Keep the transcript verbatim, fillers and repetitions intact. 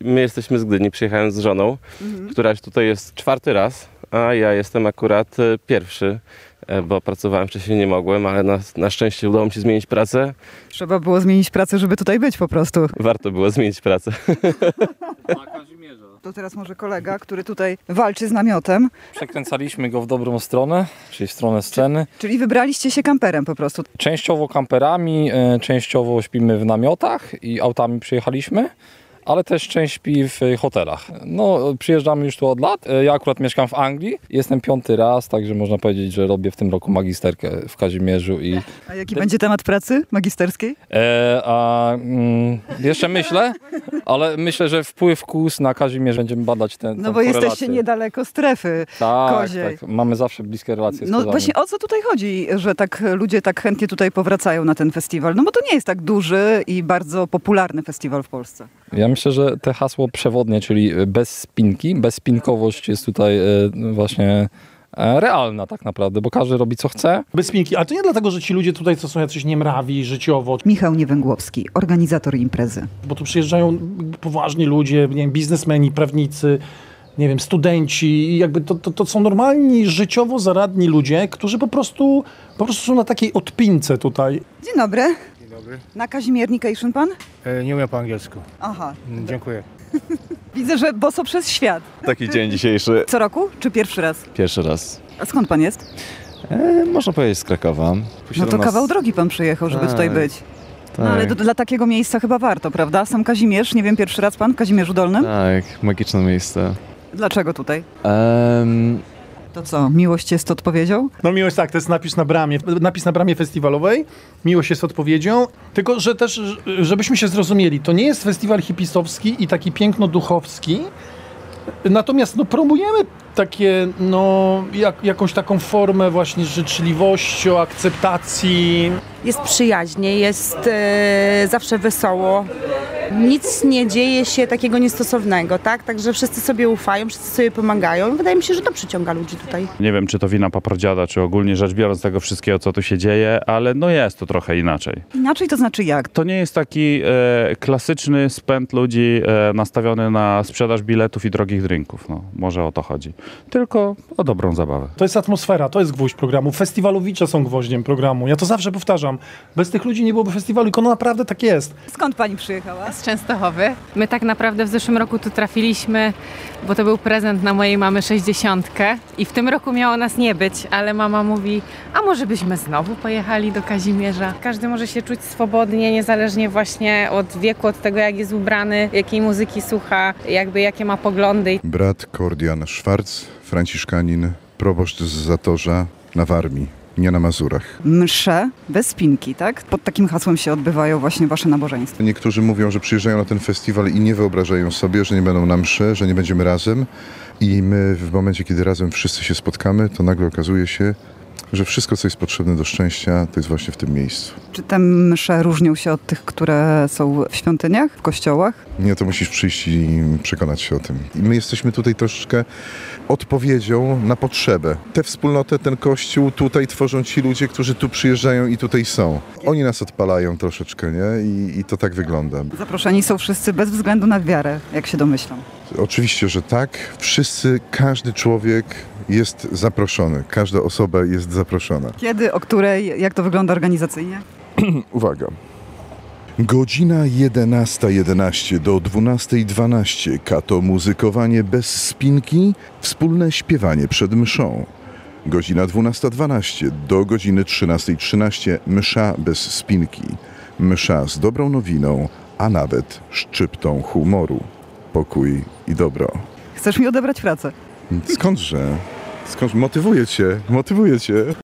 My jesteśmy z Gdyni, przyjechałem z żoną, mhm. któraś tutaj jest czwarty raz, a ja jestem akurat pierwszy, bo pracowałem wcześniej, nie mogłem, ale na, na szczęście udało mi się zmienić pracę. Trzeba było zmienić pracę, żeby tutaj być po prostu. Warto było zmienić pracę. To teraz może kolega, który tutaj walczy z namiotem. Przekręcaliśmy go w dobrą stronę, czyli w stronę sceny. Czyli wybraliście się kamperem po prostu. Częściowo kamperami, częściowo śpimy w namiotach i autami przyjechaliśmy, ale też część śpi w hotelach. No, przyjeżdżamy już tu od lat. Ja akurat mieszkam w Anglii. Jestem piąty raz, także można powiedzieć, że robię w tym roku magisterkę w Kazimierzu. I... A jaki będzie temat pracy magisterskiej? E, a, mm, jeszcze myślę, ale myślę, że wpływ K U S na Kazimierz będziemy badać ten No bo jesteście niedaleko strefy tak, koziej. Tak, mamy zawsze bliskie relacje z No kozami. właśnie o co tutaj chodzi, że tak ludzie tak chętnie tutaj powracają na ten festiwal? No bo to nie jest tak duży i bardzo popularny festiwal w Polsce. Ja myślę, że te hasło przewodnie, czyli bez spinki, bezspinkowość jest tutaj właśnie realna tak naprawdę, bo każdy robi co chce. Bez spinki, ale to nie dlatego, że ci ludzie tutaj to są jacyś niemrawi życiowo. Michał Niewęgłowski, organizator imprezy. Bo tu przyjeżdżają poważni ludzie, nie wiem, biznesmeni, prawnicy, nie wiem, studenci i jakby to, to, to są normalni, życiowo zaradni ludzie, którzy po prostu, po prostu są na takiej odpince tutaj. Dzień dobry. Dzień dobry. Na Kazimiernication pan? E, nie umiem po angielsku. Aha. Mm, dziękuję. Widzę, że boso przez świat. Taki dzień dzisiejszy. Co roku, czy pierwszy raz? Pierwszy raz. A skąd pan jest? E, można powiedzieć z Krakowa. No to kawał drogi pan przyjechał, żeby tak, tutaj być. Tak. No ale do, dla takiego miejsca chyba warto, prawda? Sam Kazimierz, nie wiem, pierwszy raz pan w Kazimierzu Dolnym? Tak, magiczne miejsce. Dlaczego tutaj? Um, To co, miłość jest odpowiedzią? No miłość tak, to jest napis na bramie, napis na bramie festiwalowej. Miłość jest odpowiedzią. Tylko, że też, żebyśmy się zrozumieli, to nie jest festiwal hipisowski i taki piękno-duchowski. Natomiast no, promujemy takie, no, jak, jakąś taką formę właśnie życzliwości, akceptacji. Jest przyjaźnie, jest e, zawsze wesoło. Nic nie dzieje się takiego niestosownego, tak? Także wszyscy sobie ufają, wszyscy sobie pomagają i wydaje mi się, że to przyciąga ludzi tutaj. Nie wiem, czy to wina paprodziada, czy ogólnie rzecz biorąc tego wszystkiego, co tu się dzieje, ale no jest to trochę inaczej. Inaczej to znaczy jak? To nie jest taki e, klasyczny spęd ludzi e, nastawiony na sprzedaż biletów i drogich drinków. No, może o to chodzi. Tylko o dobrą zabawę. To jest atmosfera, to jest gwóźdź programu. Festiwalowicze są gwoździem programu. Ja to zawsze powtarzam. Bez tych ludzi nie byłoby festiwalu i no naprawdę tak jest. Skąd pani przyjechała? Z Częstochowy. My tak naprawdę w zeszłym roku tu trafiliśmy, bo to był prezent na mojej mamy sześćdziesiątkę i w tym roku miało nas nie być, ale mama mówi, a może byśmy znowu pojechali do Kazimierza. Każdy może się czuć swobodnie, niezależnie właśnie od wieku, od tego jak jest ubrany, jakiej muzyki słucha, jakby jakie ma poglądy. Brat Kordian Szwarc, franciszkanin, proboszcz z Zatorza na Warmii, nie na Mazurach. Msze bez spinki, tak? Pod takim hasłem się odbywają właśnie wasze nabożeństwa. Niektórzy mówią, że przyjeżdżają na ten festiwal i nie wyobrażają sobie, że nie będą na mszy, że nie będziemy razem. I my w momencie, kiedy razem wszyscy się spotkamy, to nagle okazuje się, że wszystko, co jest potrzebne do szczęścia, to jest właśnie w tym miejscu. Czy te msze różnią się od tych, które są w świątyniach, w kościołach? Nie, to musisz przyjść i przekonać się o tym. I my jesteśmy tutaj troszeczkę odpowiedzią na potrzebę. Tę wspólnotę, ten kościół tutaj tworzą ci ludzie, którzy tu przyjeżdżają i tutaj są. Oni nas odpalają troszeczkę, nie? I, i to tak wygląda. Zaproszeni są wszyscy bez względu na wiarę, jak się domyślam. Oczywiście, że tak. Wszyscy, każdy człowiek jest zaproszony. Każda osoba jest zaproszona. Kiedy, o której, jak to wygląda organizacyjnie? Uwaga. Godzina jedenasta jedenaście do dwunasta dwanaście. Kato muzykowanie bez spinki, wspólne śpiewanie przed mszą. Godzina dwunasta dwanaście do godziny trzynasta trzynaście. Msza bez spinki. Msza z dobrą nowiną, a nawet szczyptą humoru. Pokój i dobro. Chcesz mi odebrać pracę? Skądże? Skąd? Motywuję cię, motywuję cię.